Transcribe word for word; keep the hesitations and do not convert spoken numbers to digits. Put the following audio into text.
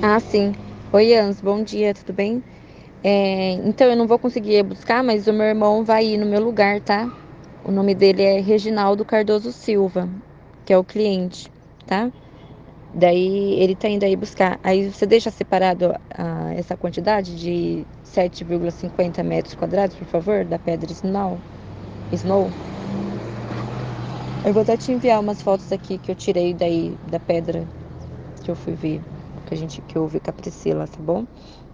Ah, sim. Oi, Ans, bom dia, tudo bem? É, então, eu não vou conseguir ir buscar, mas o meu irmão vai ir no meu lugar, tá? O nome dele é Reginaldo Cardoso Silva, que é o cliente, tá? Daí ele tá indo aí buscar. Aí você deixa separado ah, essa quantidade de sete vírgula cinquenta metros quadrados, por favor, da pedra Snow? Snow? Eu vou até te enviar umas fotos aqui que eu tirei daí da pedra que eu fui ver, que a gente que eu vi com a Priscila, tá bom?